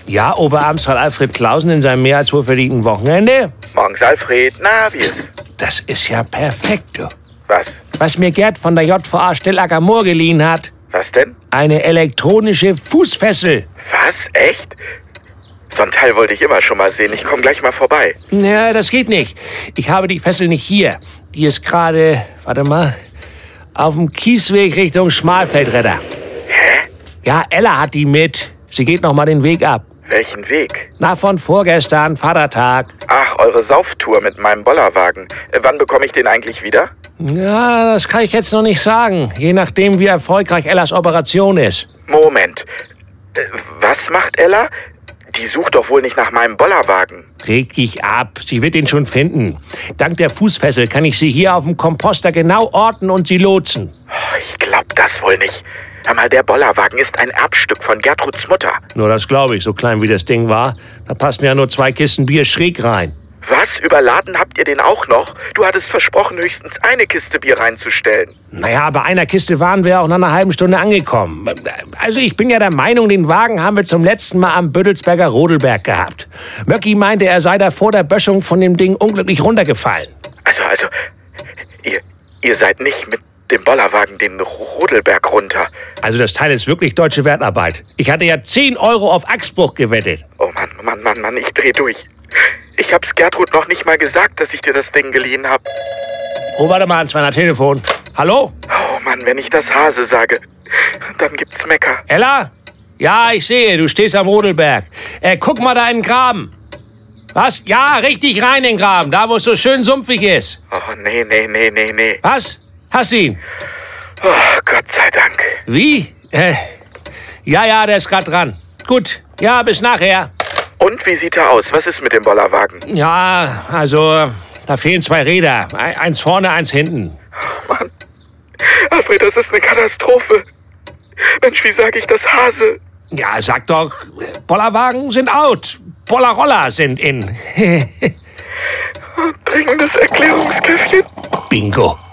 Ja, Oberamtsrat Alfred Clausen in seinem mehr als wohlverdienten Wochenende? Morgens, Alfred. Na, wie ist? Das ist ja perfekt, du. Was? Was mir Gerd von der JVA Stellacker Moor geliehen hat. Was denn? Eine elektronische Fußfessel. Was? Echt? So ein Teil wollte ich immer schon mal sehen. Ich komme gleich mal vorbei. Ja, das geht nicht. Ich habe die Fessel nicht hier. Die ist gerade, warte mal, auf dem Kiesweg Richtung Schmalfeldredder. Hä? Ja, Ella hat die mit. Sie geht noch mal den Weg ab. Welchen Weg? Na, von vorgestern, Vatertag. Ach, eure Sauftour mit meinem Bollerwagen. Wann bekomme ich den eigentlich wieder? Ja, das kann ich jetzt noch nicht sagen. Je nachdem, wie erfolgreich Ellas Operation ist. Moment. Was macht Ella? Die sucht doch wohl nicht nach meinem Bollerwagen. Reg dich ab. Sie wird ihn schon finden. Dank der Fußfessel kann ich sie hier auf dem Komposter genau orten und sie lotsen. Ich glaub das wohl nicht. Hör mal, der Bollerwagen ist ein Erbstück von Gertruds Mutter. Nur das glaube ich, so klein wie das Ding war. Da passen ja nur 2 Kisten Bier schräg rein. Was? Überladen habt ihr den auch noch? Du hattest versprochen, höchstens eine Kiste Bier reinzustellen. Naja, bei einer Kiste waren wir auch nach einer halben Stunde angekommen. Also ich bin ja der Meinung, den Wagen haben wir zum letzten Mal am Büttelsberger Rodelberg gehabt. Möcki meinte, er sei da vor der Böschung von dem Ding unglücklich runtergefallen. Also, ihr seid nicht mit dem Bollerwagen den Rodelberg runter. Also das Teil ist wirklich deutsche Wertarbeit. Ich hatte ja 10 Euro auf Achsbruch gewettet. Oh Mann, ich dreh durch. Ich hab's Gertrud noch nicht mal gesagt, dass ich dir das Ding geliehen hab. Oh, warte mal, ans meiner Telefon. Hallo? Oh Mann, wenn ich das Hase sage, dann gibt's Mecker. Ella? Ja, ich sehe, du stehst am Rodelberg. Guck mal da in den Graben. Was? Ja, richtig rein in den Graben, da wo es so schön sumpfig ist. Oh, nee. Was? Hast du ihn? Oh, Gott sei Dank. Wie? Ja, der ist gerade dran. Gut, ja, bis nachher. Und wie sieht er aus? Was ist mit dem Bollerwagen? Ja, also, da fehlen 2 Räder. Eins vorne, eins hinten. Oh Mann. Alfred, das ist eine Katastrophe. Mensch, wie sage ich das, Hase? Ja, sag doch, Bollerwagen sind out. Bollerroller sind in. Dringendes Erklärungskäffchen. Bingo.